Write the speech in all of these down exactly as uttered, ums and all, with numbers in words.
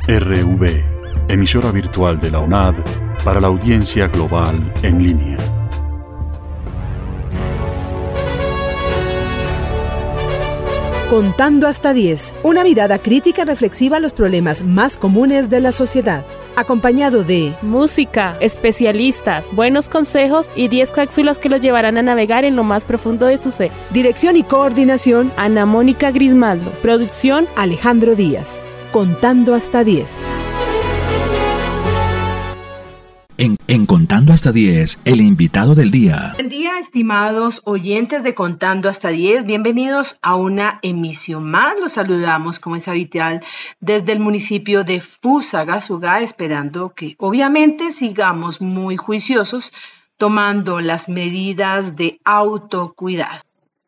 R V, emisora virtual de la U N A D para la audiencia global en línea. Contando hasta diez, una mirada crítica reflexiva a los problemas más comunes de la sociedad, acompañado de música, especialistas, buenos consejos y diez cápsulas que los llevarán a navegar en lo más profundo de su ser. Dirección y coordinación, Ana Mónica Grismaldo. Producción, Alejandro Díaz. Contando hasta diez. En, en Contando hasta diez, el invitado del día. Buen día, estimados oyentes de Contando hasta diez. Bienvenidos a una emisión más. Los saludamos, como es habitual, desde el municipio de Fusagasugá, esperando que obviamente sigamos muy juiciosos, tomando las medidas de autocuidado.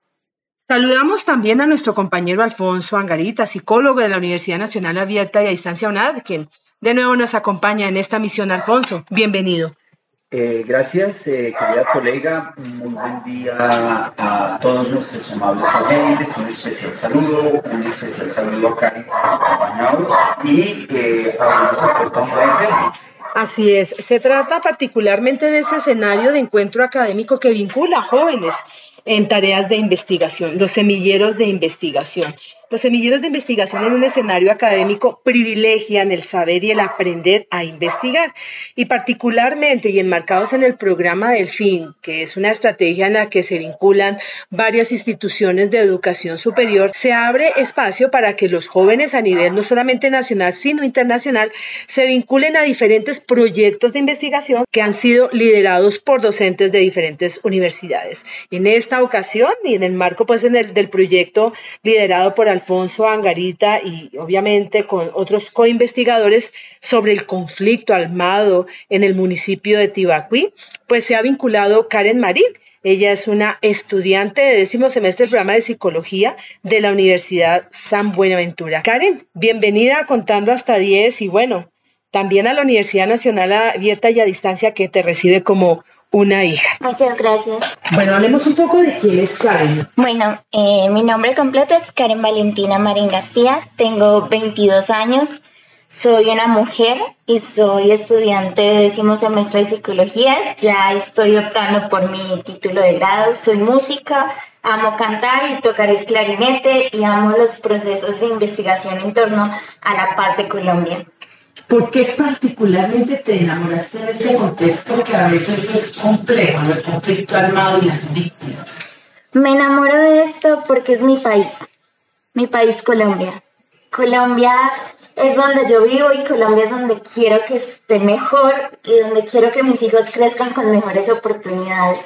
Saludamos también a nuestro compañero Alfonso Angarita, psicólogo de la Universidad Nacional Abierta y a Distancia U N A D, quien de nuevo nos acompaña en esta misión. Alfonso, bienvenido. Eh, gracias, eh, querida colega. Muy buen día a todos nuestros amables oyentes. Un especial saludo, un especial saludo a Karen, que nos ha acompañado, y eh, a nuestro portón de Así es, se trata particularmente de ese escenario de encuentro académico que vincula a jóvenes en tareas de investigación, los semilleros de investigación. Los semilleros de investigación en un escenario académico privilegian el saber y el aprender a investigar, y particularmente y enmarcados en el programa Delfín, que es una estrategia en la que se vinculan varias instituciones de educación superior, se abre espacio para que los jóvenes a nivel no solamente nacional sino internacional se vinculen a diferentes proyectos de investigación que han sido liderados por docentes de diferentes universidades. En esta ocasión y en el marco pues en el del proyecto liderado por Alfonso Angarita y obviamente con otros coinvestigadores sobre el conflicto armado en el municipio de Tibaquí, pues se ha vinculado Karen Marín. Ella es una estudiante de décimo semestre del programa de psicología de la Universidad San Buenaventura. Karen, bienvenida a Contando hasta diez y bueno, también a la Universidad Nacional Abierta y a Distancia, que te recibe como una hija. Muchas gracias. Bueno, hablemos un poco de quién es Karen. Bueno, eh, mi nombre completo es Karen Valentina Marín García, tengo veintidós años, soy una mujer y soy estudiante de décimo semestre de psicología, ya estoy optando por mi título de grado, soy música, amo cantar y tocar el clarinete y amo los procesos de investigación en torno a la paz de Colombia. ¿Por qué particularmente te enamoraste de este contexto que a veces es complejo, el conflicto armado y las víctimas? Me enamoro de esto porque es mi país, mi país Colombia. Colombia es donde yo vivo y Colombia es donde quiero que esté mejor y donde quiero que mis hijos crezcan con mejores oportunidades.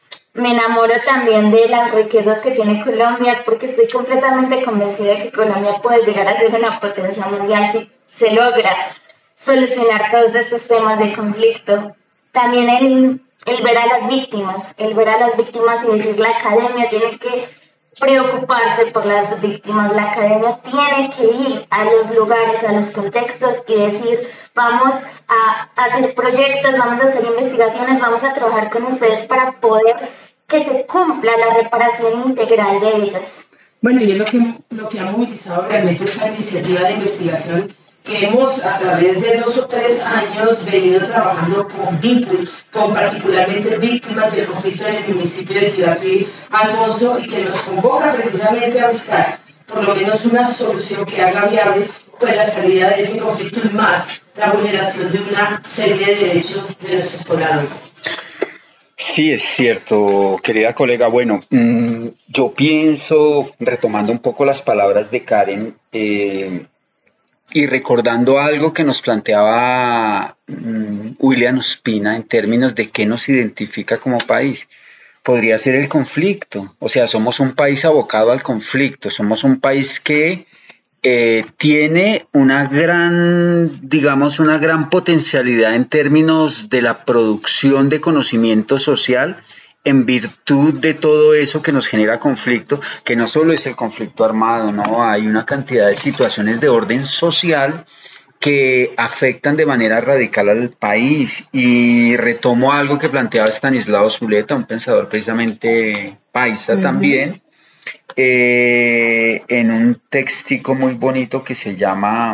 Me enamoro también de las riquezas que tiene Colombia porque estoy completamente convencida de que Colombia puede llegar a ser una potencia mundial si se logra solucionar todos estos temas de conflicto. También el, el ver a las víctimas, el ver a las víctimas y decir la academia tiene que preocuparse por las víctimas, la academia tiene que ir a los lugares, a los contextos y decir vamos a hacer proyectos, vamos a hacer investigaciones, vamos a trabajar con ustedes para poder que se cumpla la reparación integral de ellas. Bueno, y es lo que, lo que ha movilizado realmente esta iniciativa de investigación que hemos a través de dos o tres años venido trabajando con vínculos, con particularmente víctimas del conflicto en el municipio de Tibaquí, Alfonso, y que nos convoca precisamente a buscar por lo menos una solución que haga viable pues la salida de este conflicto y más la vulneración de una serie de derechos de nuestros pobladores. Sí, es cierto, querida colega. Bueno, mmm, yo pienso, retomando un poco las palabras de Karen, eh, y recordando algo que nos planteaba mmm, William Ospina en términos de qué nos identifica como país, podría ser el conflicto. O sea, somos un país abocado al conflicto, somos un país que eh, tiene una gran, digamos, una gran potencialidad en términos de la producción de conocimiento social en virtud de todo eso que nos genera conflicto, que no solo es el conflicto armado, no, hay una cantidad de situaciones de orden social que afectan de manera radical al país. Y retomo algo que planteaba Stanislao Zuleta, un pensador precisamente paisa uh-huh. también, eh, en un textico muy bonito que se llama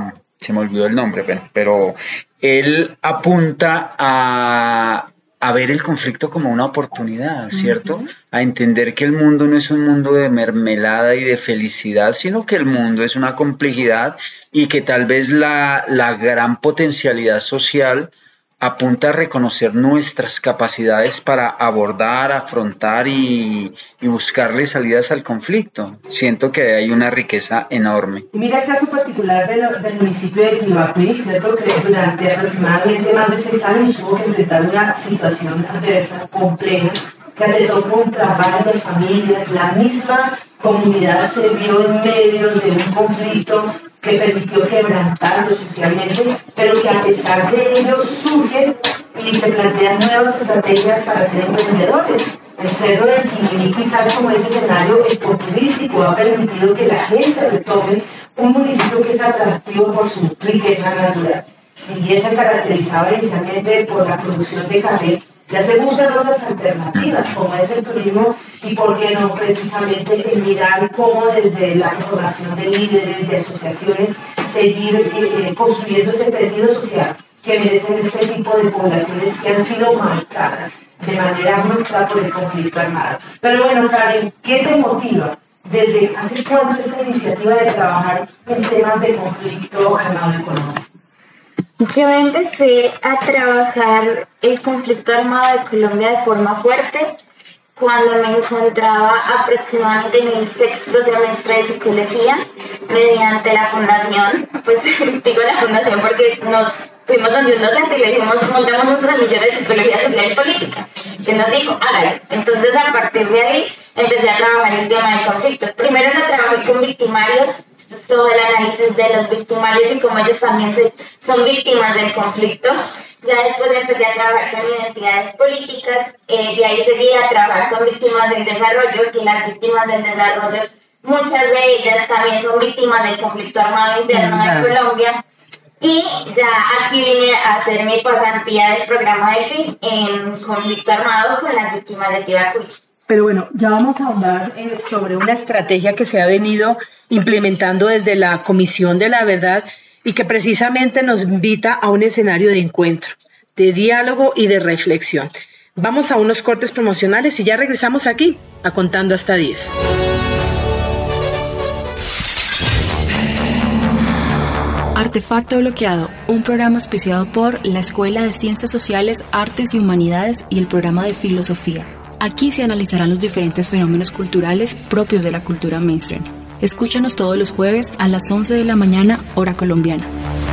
se me olvidó el nombre, pero, pero él apunta a, a ver el conflicto como una oportunidad, ¿cierto? Uh-huh. A entender que el mundo no es un mundo de mermelada y de felicidad, sino que el mundo es una complejidad y que tal vez la, la gran potencialidad social apunta a reconocer nuestras capacidades para abordar, afrontar y, y buscarle salidas al conflicto. Siento que hay una riqueza enorme. Mira el caso particular de lo, del municipio de Tibacuí, ¿cierto? Que durante aproximadamente más de seis años tuvo que enfrentar una situación adversa, compleja, que atentó contra varias familias. La misma comunidad se vio en medio de un conflicto que permitió quebrantarlo socialmente, pero que a pesar de ello surgen y se plantean nuevas estrategias para ser emprendedores. El Cerro del Quilirí, quizás como ese escenario ecoturístico, ha permitido que la gente retome un municipio que es atractivo por su riqueza natural. Si bien se caracterizaba inicialmente por la producción de café, ya se buscan otras alternativas, como es el turismo, y por qué no precisamente el mirar cómo desde la formación de líderes, de asociaciones, seguir eh, construyendo ese tejido social que merecen este tipo de poblaciones que han sido marcadas de manera brutal por el conflicto armado. Pero bueno, Karen, ¿qué te motiva? ¿Desde hace cuánto esta iniciativa de trabajar en temas de conflicto armado en Colombia? Yo empecé a trabajar el conflicto armado de Colombia de forma fuerte cuando me encontraba aproximadamente en el sexto semestre de psicología, mediante la fundación, pues digo la fundación porque nos fuimos donde un docente y le dijimos, montamos un semillero de psicología social y política, que nos dijo, hágalo. Entonces a partir de ahí empecé a trabajar el tema del conflicto. Primero lo trabajé con victimarios, sobre el análisis de los victimarios y cómo ellos también se, son víctimas del conflicto. Ya después empecé a trabajar con identidades políticas, eh, y ahí seguí a trabajar con víctimas del desarrollo, que las víctimas del desarrollo, muchas de ellas también son víctimas del conflicto armado interno de Colombia. Y ya aquí vine a hacer mi pasantía del programa de F I en conflicto armado con las víctimas de Tibacuí. Pero bueno, ya vamos a hablar eh, sobre una estrategia que se ha venido implementando desde la Comisión de la Verdad y que precisamente nos invita a un escenario de encuentro, de diálogo y de reflexión. Vamos a unos cortes promocionales y ya regresamos aquí a Contando Hasta diez. Artefacto Bloqueado, un programa auspiciado por la Escuela de Ciencias Sociales, Artes y Humanidades y el programa de Filosofía. Aquí se analizarán los diferentes fenómenos culturales propios de la cultura mainstream. Escúchanos todos los jueves a las once de la mañana, hora colombiana.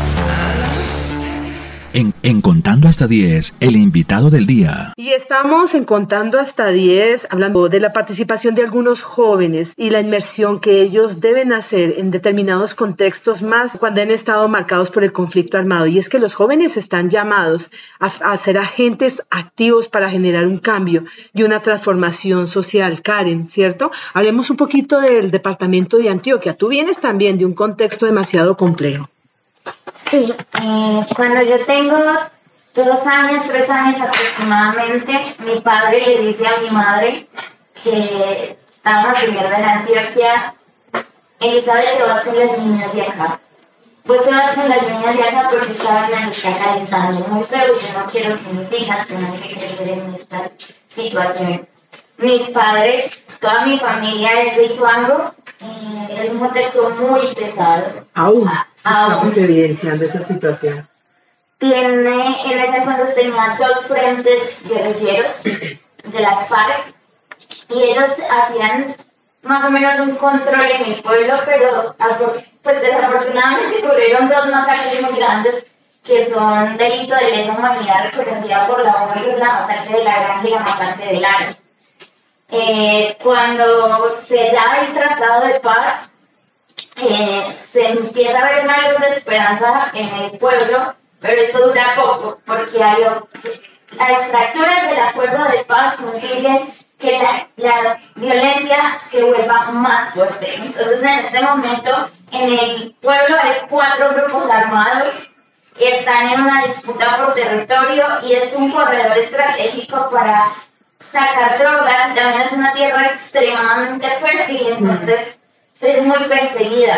En, en Contando Hasta diez, el invitado del día. Y estamos en Contando Hasta diez, hablando de la participación de algunos jóvenes y la inmersión que ellos deben hacer en determinados contextos, más cuando han estado marcados por el conflicto armado. Y es que los jóvenes están llamados a, a ser agentes activos para generar un cambio y una transformación social. Karen, ¿cierto? Hablemos un poquito del departamento de Antioquia. Tú vienes también de un contexto demasiado complejo. Sí, eh, cuando yo tengo dos años, tres años aproximadamente, mi padre le dice a mi madre que estábamos viviendo en Antioquia, Elizabeth, te vas con las niñas de acá. Pues te vas con las niñas de acá porque esta vaina se está calentando muy feo y yo no quiero que mis hijas tengan que crecer en esta situación. Mis padres, toda mi familia es de Ituango. Eh, es un contexto muy pesado. Aún Aún. estamos evidenciando esa situación. Tiene, en ese entonces tenía dos frentes guerrilleros de las FARC y ellos hacían más o menos un control en el pueblo, pero pues desafortunadamente ocurrieron dos masacres muy grandes que son delito de lesa humanidad reconocida por la ONU, que es la masacre de la Granja y la masacre del Aro. Eh, cuando se da el Tratado de Paz, eh, se empieza a ver una luz de esperanza en el pueblo, pero esto dura poco, porque a lo, las fracturas del Acuerdo de Paz consiguen que la, la violencia se vuelva más fuerte. Entonces, en este momento, en el pueblo hay cuatro grupos armados que están en una disputa por territorio y es un corredor estratégico para sacar drogas. También es una tierra extremadamente fértil, entonces es muy perseguida.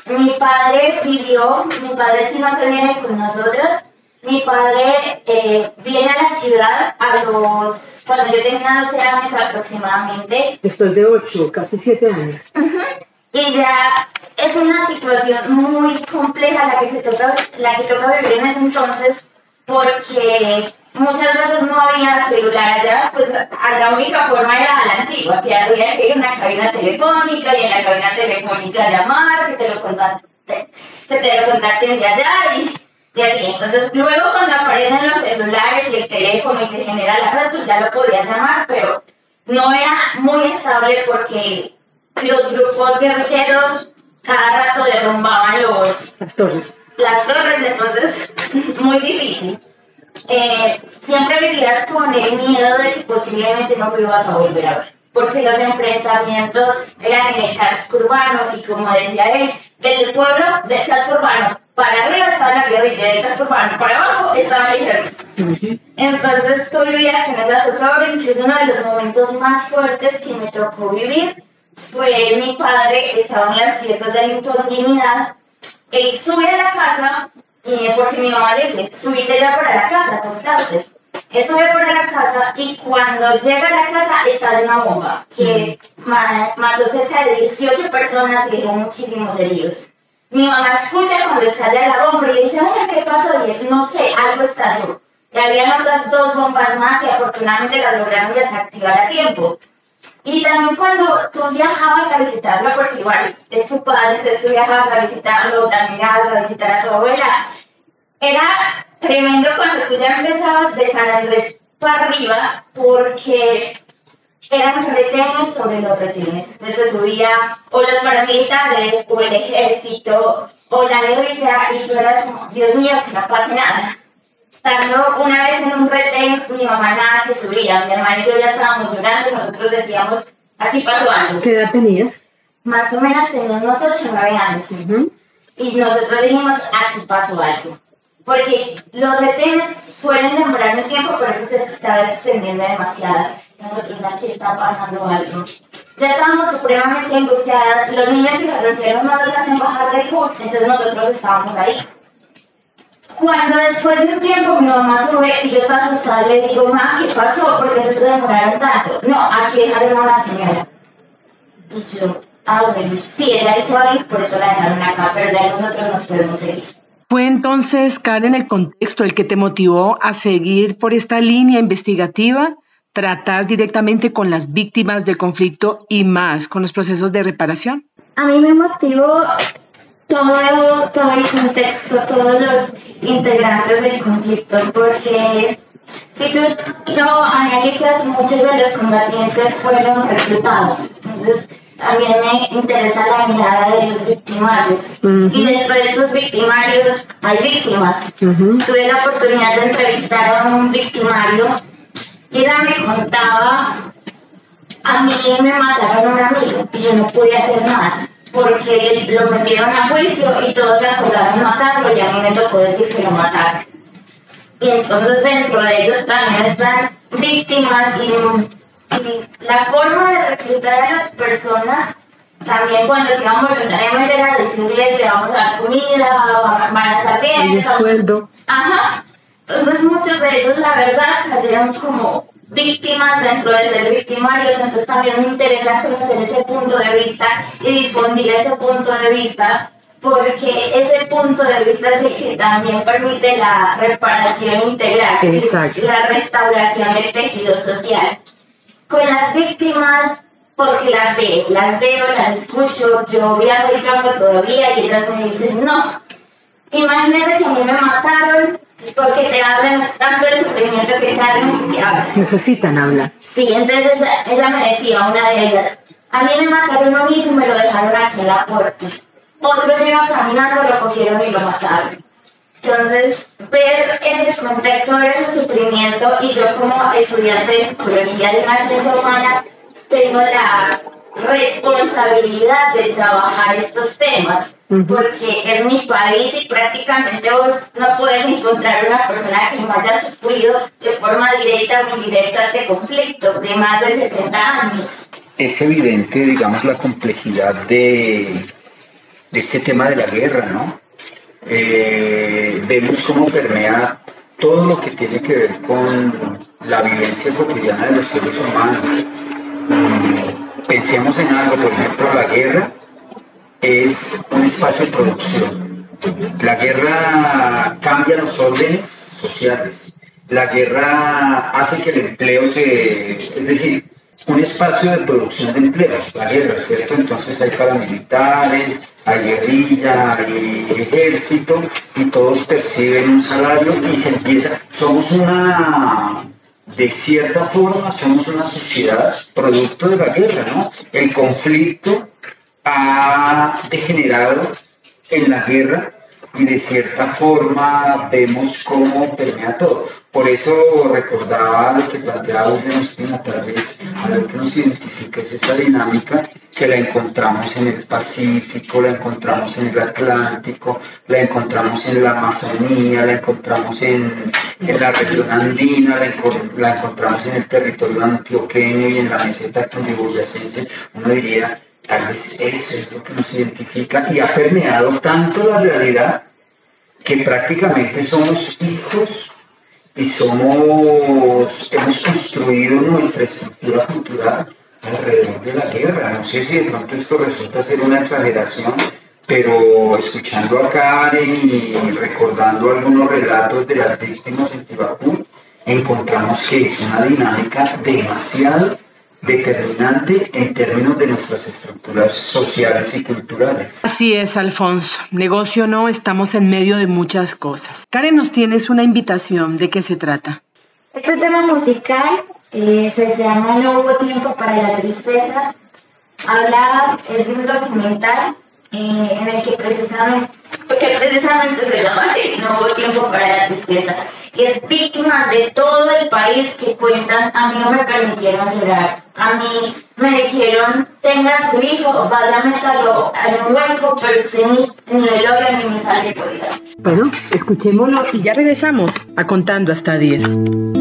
mi padre vivió, mi padre sí no se viene con nosotras. Mi padre eh, viene a la ciudad a los, cuando yo tenía doce años aproximadamente. Después de ocho, casi siete años. Uh-huh. Y ya es una situación muy compleja la que se toca, la que toca vivir en ese entonces, porque muchas veces no había celular allá, pues la única forma era la antigua, que había que ir a una cabina telefónica y en la cabina telefónica llamar, que te lo contacten, que te lo contacten de allá y... Y así, entonces luego cuando aparecen los celulares y el teléfono y se genera la red, pues ya lo podías llamar, pero no era muy estable porque los grupos guerrilleros cada rato derrumbaban los, las torres. Las torres, entonces muy difícil. Eh, siempre vivías con el miedo de que posiblemente no lo ibas a volver a ver, porque los enfrentamientos eran en el casco urbano y como decía él, del pueblo del casco urbano para arriba estaba la guerrilla, del casco urbano para abajo estaba el ejército. Entonces tú vivías con esa zozobra. Incluso uno de los momentos más fuertes que me tocó vivir fue mi padre, estaba en las fiestas de la indignidad, él sube a la casa, eh, porque mi mamá le dice, subite ya para la casa, acostarte. Él sube para la casa y cuando llega a la casa estalla una bomba que ma mató cerca de dieciocho personas y dejó muchísimos heridos. Mi mamá escucha cuando estalla la bomba y le dice, oye, ¿qué pasó? Y él, no sé, algo estalló. Y habían otras dos bombas más y afortunadamente las lograron desactivar a tiempo. Y también cuando tú viajabas a visitarlo, porque igual es su padre, entonces tú viajabas a visitarlo, también viajabas a visitar a tu abuela, era tremendo cuando tú ya empezabas de San Andrés para arriba, porque eran retenes sobre los retenes. Entonces subía o los paramilitares, o el ejército, o la guerrilla, y tú eras como, Dios mío, que no pase nada. Estando una vez en un retén, mi mamá nada que subía, mi hermana y yo ya estábamos llorando y nosotros decíamos, aquí pasó algo. ¿Qué edad tenías? Más o menos teníamos ocho o nueve años. Uh-huh. Y nosotros dijimos, aquí pasó algo. Porque los retenes suelen demorar un tiempo, pero eso se estaba extendiendo demasiado. Nosotros, aquí está pasando algo. Ya estábamos supremamente angustiadas, los niños y los ancianos no nos hacen bajar del bus, entonces nosotros estábamos ahí. Cuando después de un tiempo mi mamá sube y yo estaba asustada, le digo, mamá, ¿qué pasó? ¿Por qué se demoraron tanto? No, aquí dejaron a una señora. Y yo, ah, bueno, sí, ella hizo algo y por eso la dejaron acá, pero ya nosotros nos podemos seguir. ¿Fue entonces, Karen, el contexto el que te motivó a seguir por esta línea investigativa, tratar directamente con las víctimas del conflicto y más con los procesos de reparación? A mí me motivó todo, todo el contexto, todos los integrantes del conflicto, porque si tú lo analizas, muchos de los combatientes fueron reclutados. Entonces, también me interesa la mirada de los victimarios. Uh-huh. Y dentro de esos victimarios hay víctimas. Uh-huh. Tuve la oportunidad de entrevistar a un victimario y ella me contaba, a mí me mataron a un amigo y yo no pude hacer nada porque lo metieron a juicio y todos le acordaron matarlo y a mí me tocó decir que lo mataron. Y entonces dentro de ellos también están víctimas y, y la forma de reclutar a las personas también cuando se iban voluntariamente era decirles le vamos a dar comida, van a estar bien. Y el sueldo. Ajá. Entonces muchos de ellos la verdad cayeron como víctimas dentro de ser victimarios, entonces también me interesa conocer ese punto de vista y difundir ese punto de vista, porque ese punto de vista es el que también permite la reparación integral, exacto, la restauración del tejido social. Con las víctimas, porque las veo, las veo, las escucho, yo viajo y trabajo todavía y ellas me dicen, no, imagínense que a mí me mataron, porque te hablan tanto del sufrimiento que cargan que te hablan. Necesitan hablar. Sí, entonces ella, ella me decía, una de ellas, a mí me mataron a un hijo y me lo dejaron aquí en la puerta. Otro llega caminando, lo cogieron y lo mataron. Entonces, ver ese contexto, ver ese sufrimiento, y yo como estudiante de psicología de una ciencia humana, tengo la responsabilidad de trabajar estos temas, uh-huh, porque es mi país y prácticamente vos no puedes encontrar una persona que no haya sufrido de forma directa o indirecta este conflicto de más de setenta años. Es evidente, digamos, la complejidad de, de este tema de la guerra, ¿no? Eh, vemos cómo permea todo lo que tiene que ver con la vivencia cotidiana de los seres humanos. Pensemos en algo, por ejemplo, la guerra es un espacio de producción. La guerra cambia los órdenes sociales. La guerra hace que el empleo se... es decir, un espacio de producción de empleos, la guerra, ¿cierto? Entonces hay paramilitares, hay guerrilla, hay ejército, y todos perciben un salario y se empieza... Somos una... de cierta forma, somos una sociedad producto de la guerra, ¿no? El conflicto ha degenerado en la guerra y de cierta forma vemos cómo permea todo. Por eso recordaba lo que planteaba William Ospina, tal vez algo que nos identifica es esa dinámica que la encontramos en el Pacífico, la encontramos en el Atlántico, la encontramos en la Amazonía, la encontramos en, en la región andina, la, la encontramos en el territorio antioqueño y en la meseta cundiboyacense. Uno diría, tal vez eso es lo que nos identifica y ha permeado tanto la realidad que prácticamente somos hijos y somos, hemos construido nuestra estructura cultural alrededor de la guerra. No sé si de pronto esto resulta ser una exageración, pero escuchando a Karen y recordando algunos relatos de las víctimas en Tibacú, encontramos que es una dinámica demasiado determinante en términos de nuestras estructuras sociales y culturales. Así es, Alfonso. Negocio no, estamos en medio de muchas cosas. Karen, nos tienes una invitación. ¿De qué se trata? Este tema musical eh, se llama No hubo tiempo para la tristeza. Habla, es de un documental eh, en el que precisamente, porque precisamente se llama así, No hubo tiempo para la tristeza. Y es víctimas de todo el país que cuentan, a mí no me permitieron llorar, a mí me dijeron, tenga a su hijo, vaya, métalo en un hueco, pero usted ni, ni el hoyo ni me sale podía. Bueno, escuchémoslo y ya regresamos a Contando Hasta diez.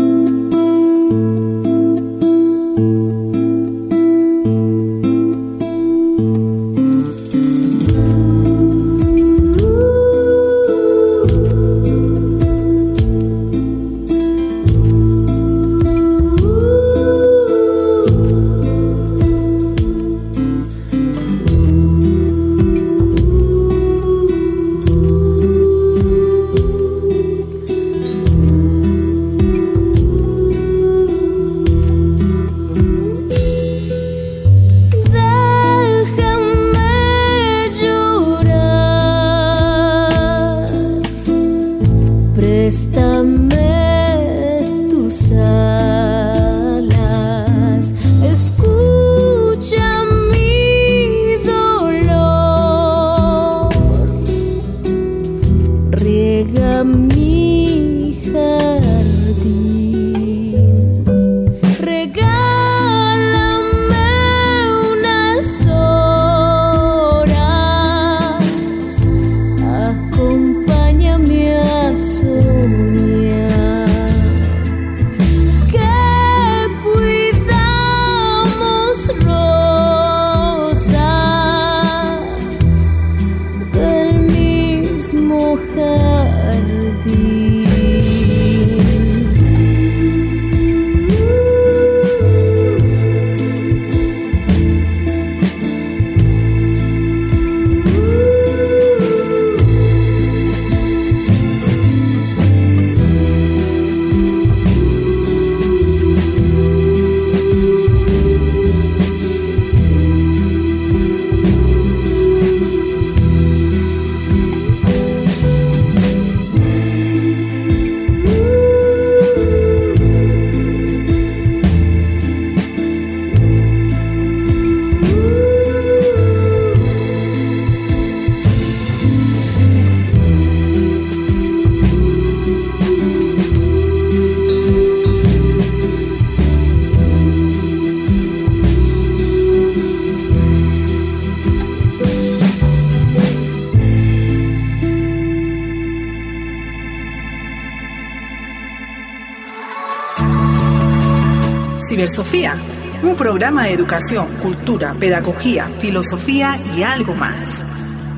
Cibersofía, un programa de educación, cultura, pedagogía, filosofía y algo más.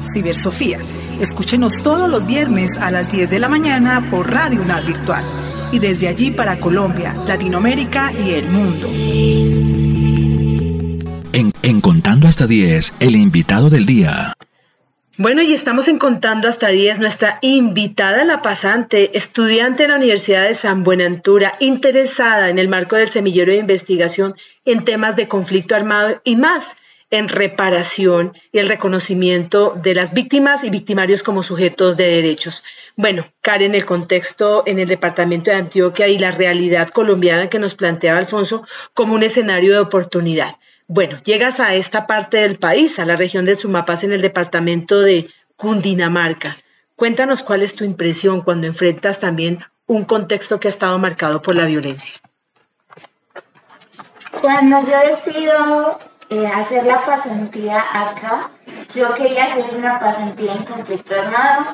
Cibersofía. Escúchenos todos los viernes a las diez de la mañana por Radio UNAD Virtual. Y desde allí para Colombia, Latinoamérica y el mundo. En, en Contando hasta diez, el invitado del día. Bueno, y estamos en Contando hasta diez, nuestra invitada, la pasante, estudiante de la Universidad de San Buenaventura, interesada en el marco del semillero de investigación en temas de conflicto armado y más, en reparación y el reconocimiento de las víctimas y victimarios como sujetos de derechos. Bueno, Karen, el contexto en el departamento de Antioquia y la realidad colombiana que nos planteaba Alfonso como un escenario de oportunidad. Bueno, llegas a esta parte del país, a la región del Sumapaz, en el departamento de Cundinamarca. Cuéntanos cuál es tu impresión cuando enfrentas también un contexto que ha estado marcado por la violencia. Cuando yo decido eh, hacer la pasantía acá, yo quería hacer una pasantía en conflicto armado.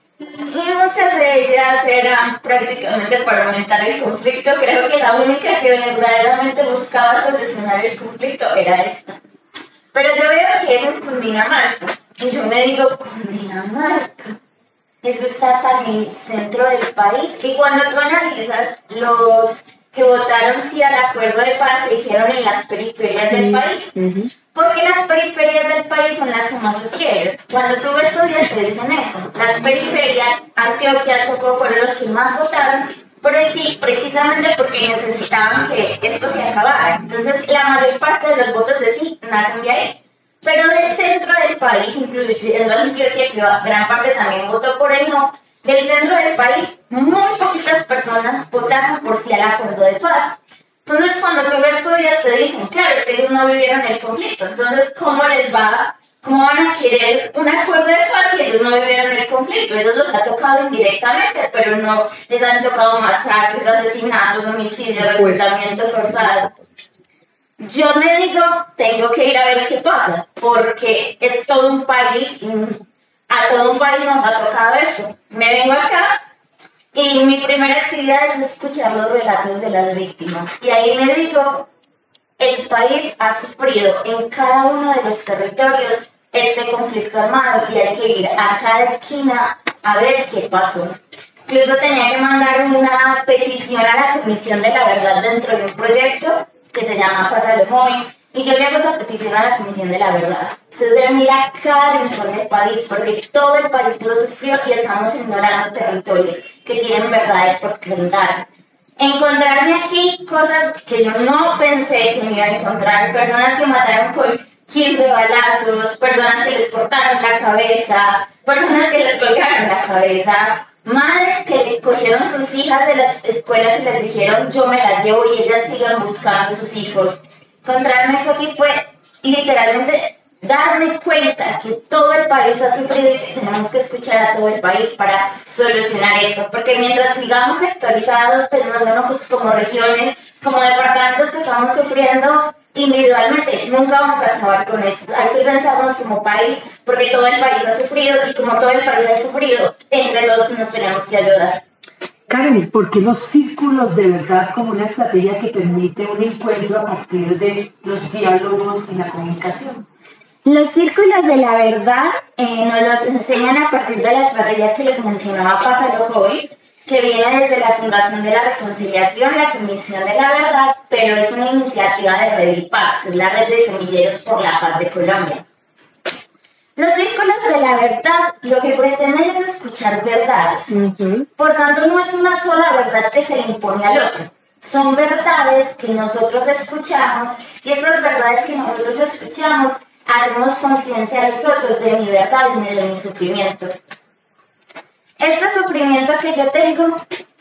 Y muchas de ellas eran prácticamente para aumentar el conflicto. Creo que la única que verdaderamente buscaba solucionar el conflicto era esta. Pero yo veo que es en Cundinamarca. Y yo me digo, Cundinamarca, eso está tan en el centro del país. Y cuando tú analizas, los que votaron sí al acuerdo de paz se hicieron en las periferias del país. Uh-huh. Porque las periferias del país son las que más sufrieron. Cuando tú estudias te dicen eso. Las periferias, Antioquia, Chocó, fueron los que más votaron, pero sí, precisamente porque necesitaban que esto se acabara. Entonces, la mayor parte de los votos de sí nacen de ahí. Pero del centro del país, incluyendo Antioquia, que gran parte también votó por el no, del centro del país, muy poquitas personas votaron por sí al acuerdo de paz. Entonces, cuando tú estudias, te dicen, claro, es que ellos no vivieron el conflicto. Entonces, ¿cómo les va? ¿Cómo van a querer un acuerdo de paz si ellos no vivieron el conflicto? Ellos los ha tocado indirectamente, pero no les han tocado masacres, asesinatos, homicidios, reclutamiento forzado. Yo me digo, tengo que ir a ver qué pasa, porque es todo un país, a todo un país nos ha tocado esto. Me vengo acá. Y mi primera actividad es escuchar los relatos de las víctimas. Y ahí me digo, el país ha sufrido en cada uno de los territorios este conflicto armado y hay que ir a cada esquina a ver qué pasó. Incluso tenía que mandar una petición a la Comisión de la Verdad dentro de un proyecto que se llama Pásalo Joven. Y yo le hago esa petición a la Comisión de la Verdad. Ustedes deben ir a cada rincón del país, porque todo el país lo sufrió y estamos ignorando territorios que tienen verdades por contar. Encontrarme aquí cosas que yo no pensé que me iba a encontrar. Personas que mataron con quince balazos, personas que les cortaron la cabeza, personas que les colgaron la cabeza, madres que le cogieron sus hijas de las escuelas y les dijeron yo me las llevo y ellas sigan buscando a sus hijos. Encontrarme eso aquí fue literalmente darme cuenta que todo el país ha sufrido y que tenemos que escuchar a todo el país para solucionar esto, porque mientras sigamos sectorizados, pensándonos como regiones, como departamentos que estamos sufriendo individualmente, nunca vamos a acabar con esto. Hay que pensarnos como país, porque todo el país ha sufrido y como todo el país ha sufrido, entre todos nos tenemos que ayudar. Karen, ¿por qué los círculos de verdad como una estrategia que permite un encuentro a partir de los diálogos y la comunicación? Los círculos de la verdad eh, nos los enseñan a partir de la estrategia que les mencionaba Pásalo Joven, que viene desde la Fundación de la Reconciliación, la Comisión de la Verdad, pero es una iniciativa de Red y Paz, es la red de semilleros por la paz de Colombia. Los círculos de la verdad lo que pretenden es escuchar verdades. Uh-huh. Por tanto, no es una sola verdad que se le impone al otro. Son verdades que nosotros escuchamos y estas verdades que nosotros escuchamos hacemos conciencia a los otros de mi verdad y de mi sufrimiento. Este sufrimiento que yo tengo,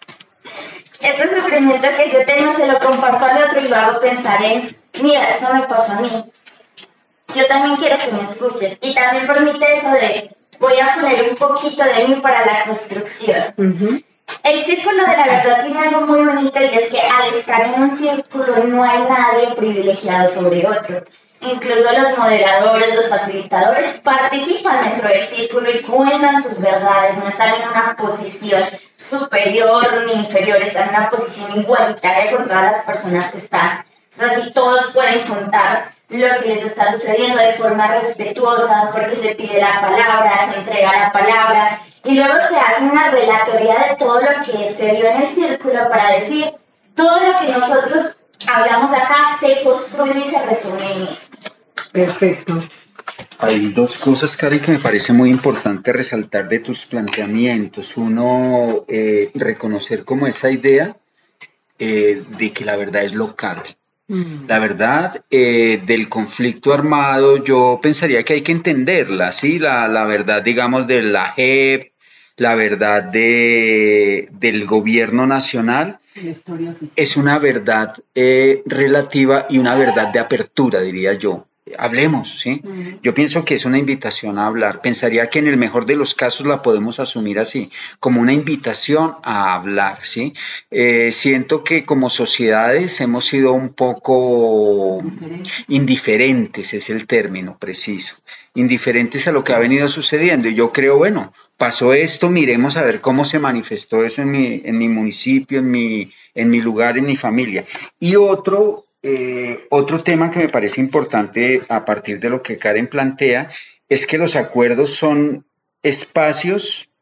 este sufrimiento que yo tengo se lo comparto al otro y lo hago pensar en, mira, esto me pasó a mí. Yo también quiero que me escuches. Y también permite eso de, voy a poner un poquito de mí para la construcción. Uh-huh. El círculo de la verdad tiene algo muy bonito y es que al estar en un círculo no hay nadie privilegiado sobre otro. Incluso los moderadores, los facilitadores participan dentro del círculo y cuentan sus verdades. No están en una posición superior ni inferior, están en una posición igualitaria con todas las personas que están. Entonces así todos pueden contar lo que les está sucediendo de forma respetuosa, porque se pide la palabra, se entrega la palabra, y luego se hace una relatoría de todo lo que se vio en el círculo para decir, todo lo que nosotros hablamos acá se construye y se resume en esto. Perfecto. Hay dos cosas, Karen, que me parece muy importante resaltar de tus planteamientos. Uno, eh, reconocer como esa idea eh, de que la verdad es local. Mm. La verdad eh, del conflicto armado, yo pensaría que hay que entenderla, ¿sí? La, la verdad, digamos, de la J E P, la verdad de, del gobierno nacional, la historia oficial, es una verdad eh, relativa y una verdad de apertura, diría yo. Hablemos, ¿sí? Uh-huh. Yo pienso que es una invitación a hablar. Pensaría que en el mejor de los casos la podemos asumir así, como una invitación a hablar, ¿sí? Eh, siento que como sociedades hemos sido un poco indiferentes. indiferentes, es el término preciso, indiferentes a lo que ha venido sucediendo. Y yo creo, bueno, pasó esto, miremos a ver cómo se manifestó eso en mi, en mi municipio, en mi, en mi lugar, en mi familia. Y otro... Eh, otro tema que me parece importante a partir de lo que Karen plantea es que los acuerdos son espacios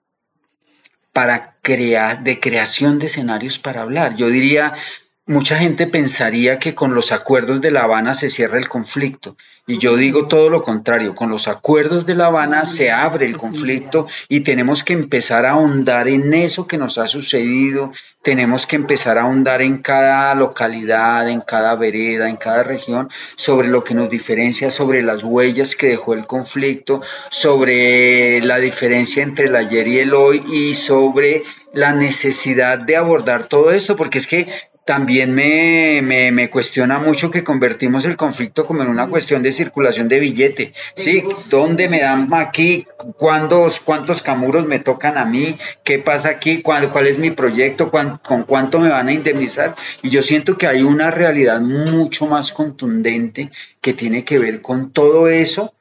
para crear, de creación de escenarios para hablar. Yo diría, mucha gente pensaría que con los acuerdos de La Habana se cierra el conflicto y yo digo todo lo contrario, con los acuerdos de La Habana se abre el conflicto y tenemos que empezar a ahondar en eso que nos ha sucedido, tenemos que empezar a ahondar en cada localidad, en cada vereda, en cada región, sobre lo que nos diferencia, sobre las huellas que dejó el conflicto, sobre la diferencia entre el ayer y el hoy y sobre la necesidad de abordar todo esto, porque es que también me, me, me cuestiona mucho que convertimos el conflicto como en una cuestión de circulación de billete. Sí, ¿dónde me dan aquí? ¿Cuántos, cuántos camuros me tocan a mí? ¿Qué pasa aquí? ¿Cuál, cuál es mi proyecto? ¿Cuán, ¿Con cuánto me van a indemnizar? Y yo siento que hay una realidad mucho más contundente que tiene que ver con todo eso.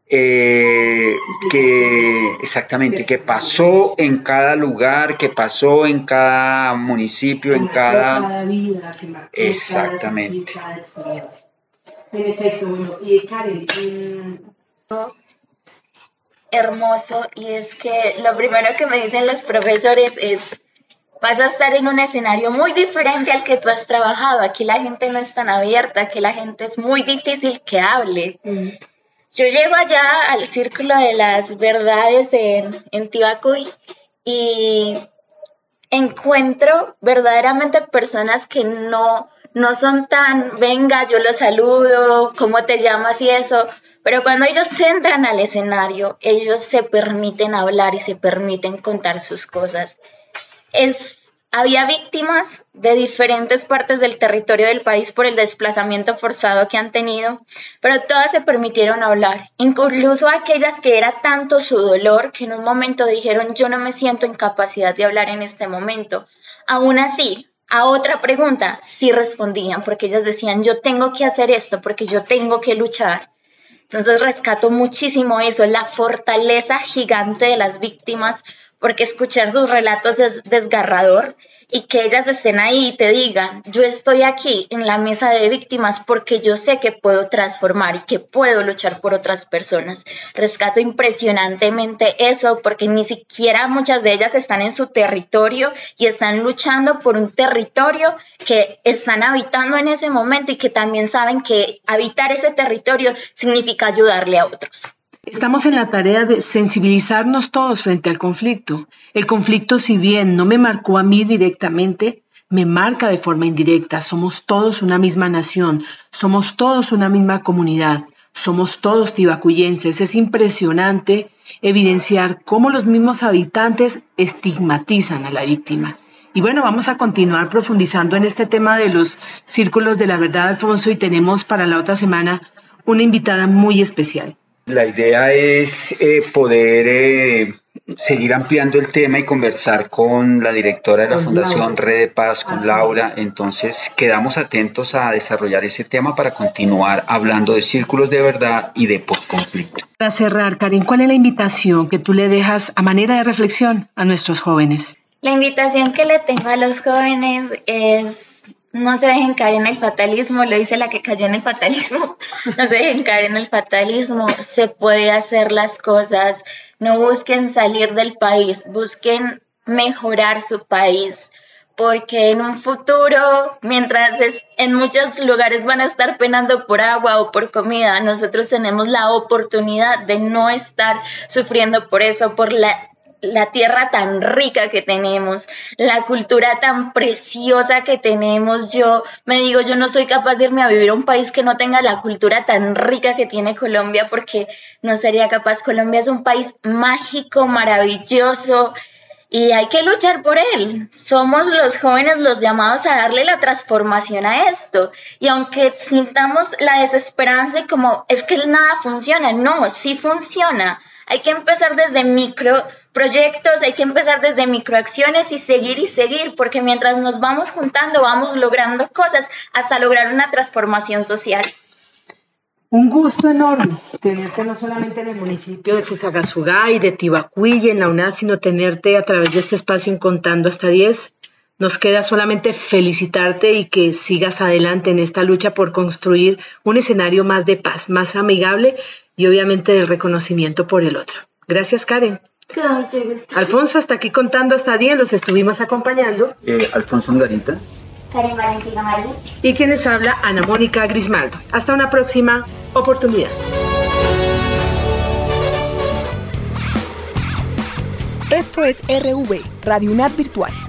Eh, que exactamente, que pasó en cada lugar, que pasó en cada municipio, en cada, cada vida, que marcó exactamente. Cada, cada experiencia. En efecto, bueno, y Karen, mmm... hermoso, y es que lo primero que me dicen los profesores es: vas a estar en un escenario muy diferente al que tú has trabajado. Aquí la gente no es tan abierta, aquí la gente es muy difícil que hable. Mm. Yo llego allá al Círculo de las Verdades en, en Tibacuy y encuentro verdaderamente personas que no, no son tan, venga, yo los saludo, ¿cómo te llamas? Y eso, pero cuando ellos entran al escenario, ellos se permiten hablar y se permiten contar sus cosas. Es... Había víctimas de diferentes partes del territorio del país por el desplazamiento forzado que han tenido, pero todas se permitieron hablar, incluso aquellas que era tanto su dolor que en un momento dijeron: yo no me siento en capacidad de hablar en este momento. Aún así, a otra pregunta sí respondían, porque ellas decían: yo tengo que hacer esto, porque yo tengo que luchar. Entonces rescato muchísimo eso, la fortaleza gigante de las víctimas, porque escuchar sus relatos es desgarrador y que ellas estén ahí y te digan: yo estoy aquí en la mesa de víctimas porque yo sé que puedo transformar y que puedo luchar por otras personas. Rescato impresionantemente eso, porque ni siquiera muchas de ellas están en su territorio y están luchando por un territorio que están habitando en ese momento y que también saben que habitar ese territorio significa ayudarle a otros. Estamos en la tarea de sensibilizarnos todos frente al conflicto. El conflicto, si bien no me marcó a mí directamente, me marca de forma indirecta. Somos todos una misma nación, somos todos una misma comunidad, somos todos tibacuyenses. Es impresionante evidenciar cómo los mismos habitantes estigmatizan a la víctima. Y bueno, vamos a continuar profundizando en este tema de los círculos de la verdad, Alfonso, y tenemos para la otra semana una invitada muy especial. La idea es eh, poder eh, seguir ampliando el tema y conversar con la directora de la con Fundación Laura. Red de Paz, con Así Laura. Es. Entonces, quedamos atentos a desarrollar ese tema para continuar hablando de círculos de verdad y de posconflicto. Para cerrar, Karen, ¿cuál es la invitación que tú le dejas a manera de reflexión a nuestros jóvenes? La invitación que le tengo a los jóvenes es no se dejen caer en el fatalismo, lo dice la que cayó en el fatalismo, no se dejen caer en el fatalismo, se puede hacer las cosas, no busquen salir del país, busquen mejorar su país, porque en un futuro, mientras es, en muchos lugares van a estar penando por agua o por comida, nosotros tenemos la oportunidad de no estar sufriendo por eso, por la, la tierra tan rica que tenemos, la cultura tan preciosa que tenemos. Yo me digo, yo no soy capaz de irme a vivir a un país que no tenga la cultura tan rica que tiene Colombia, porque no sería capaz. Colombia es un país mágico, maravilloso, y hay que luchar por él. Somos los jóvenes los llamados a darle la transformación a esto. Y aunque sintamos la desesperanza y como es que nada funciona, no, sí funciona. Hay que empezar desde microproyectos, hay que empezar desde microacciones y seguir y seguir, porque mientras nos vamos juntando, vamos logrando cosas hasta lograr una transformación social. Un gusto enorme tenerte no solamente en el municipio de Fusagasugá y de Tibacuí y en la UNAD, sino tenerte a través de este espacio en Contando hasta diez. Nos queda solamente felicitarte y que sigas adelante en esta lucha por construir un escenario más de paz, más amigable y obviamente de reconocimiento por el otro. Gracias, Karen. Gracias. Alfonso, hasta aquí Contando hasta diez, los estuvimos acompañando. Eh, Alfonso Angarita. Karen Valentina Marín. Y quienes habla, Ana Mónica Grismaldo. Hasta una próxima oportunidad. Esto es R V, Radio UNAD Virtual.